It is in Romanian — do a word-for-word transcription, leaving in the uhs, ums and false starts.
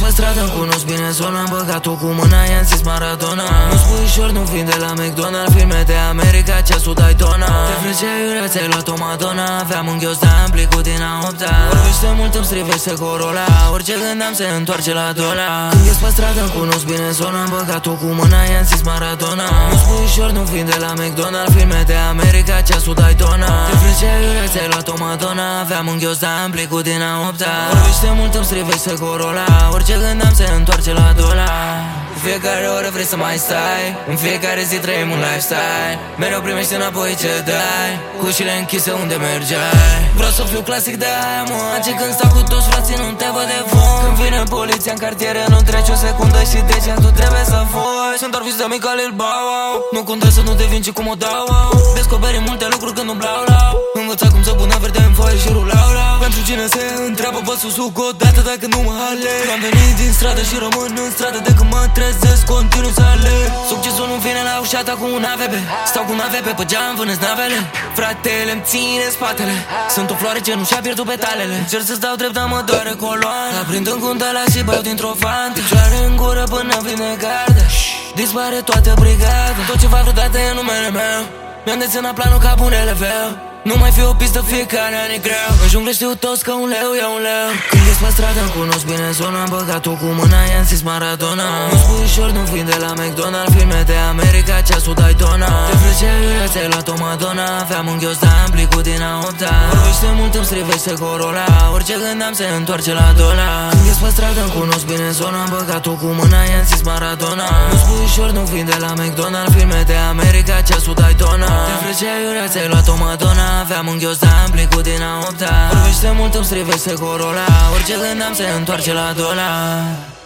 pe stradă, îmi cunosc bine zona. Am băgat-o cu mâna, i-am zis Maradona. Nu-s puișor, nu vin de la McDonald's. Filme de America, ceasul Daytona. Te frângeai iurea, ți-ai luat o Madonna. Aveam un ghios de amplicul din a opta. Vorbește mult, îmi strivește Corolla. Orice gând am se întoarce la dola. Când ies pe stradă, îmi cunosc bine zona. Am băgat-o cu mâna, i-am zis Maradona. Nu-s puișor, nu vin de la McDonald's. Filme de America, ceasul Daytona. Te frângeai iurea, ți-ai luat o Madonna. Aveam un ghios de amplicul din a opta. Vorbește mult, îmi strivește Corolla. Orice gând am se întoarce la dola. În fiecare oră vrei să mai stai. În fiecare zi trăim un lifestyle. Mereu primești înapoi ce dai. Cu ușile închise unde mergeai. Vreau să fiu clasic de aia, moace. Când stau cu toți frații nu te văd de fum. Când vine poliția în cartiere nu treci o secundă și de ce tu trebuie să fui. Sunt doar vis de mic al Bow. Nu contează să nu devin ci cum o dau. Descoperi multe lucruri când nu blau lau. Învăța cum să pună verde în foaie și rulau lau. Pentru cine se întreabă vă susuc o dată dacă nu mă aleg. Am venit din stradă și rămân în stradă de când mă trezesc, continuu să aleg. Succesul nu vine la ușata cu un A V P. Stau cu un A V P pe geam, vânesc navele. Fratele îmi ține spatele. Sunt o floare ce nu și-a pierdut petalele. Cer să stau drept, dar mă doare coloana. Aprind în cundala și beau dintr-o fantă. Picioare în gură până vine garda. Dispare toată brigada. Tot ce fac vreodată e numele meu. Mi-am desenat planul ca bun elevel. Nu mai fi o pistă, fiecare an e greu. În junglă știu toți că un leu e un leu. Când ies pe stradă, îmi cunosc bine zona. Am băgat-o cu mâna, i-am zis Maradona. Nu-s puișor, nu vin de la McDonald's. Filme de America, ceasul Daytona. Te frângeai iurea, ți-ai luat o Madonna. Aveam un ghios de amplicul din a opta. Vorbește mult, îmi strivește Corolla. Orice gând am se întoarce la dola. Când ies pe stradă, îmi cunosc bine zona. Am băgat-o cu mâna, i-am zis Maradona. Nu-s puișor, nu vin de la McDonald's. Filme de America, ceasul Daytona. Te frângeai iurea, ți-ai luat o Madonna. Aveam un ghios de amplicul din a opta. Vorbește mult, îmi strivește Corolla. Orice gând am se întoarce la dola.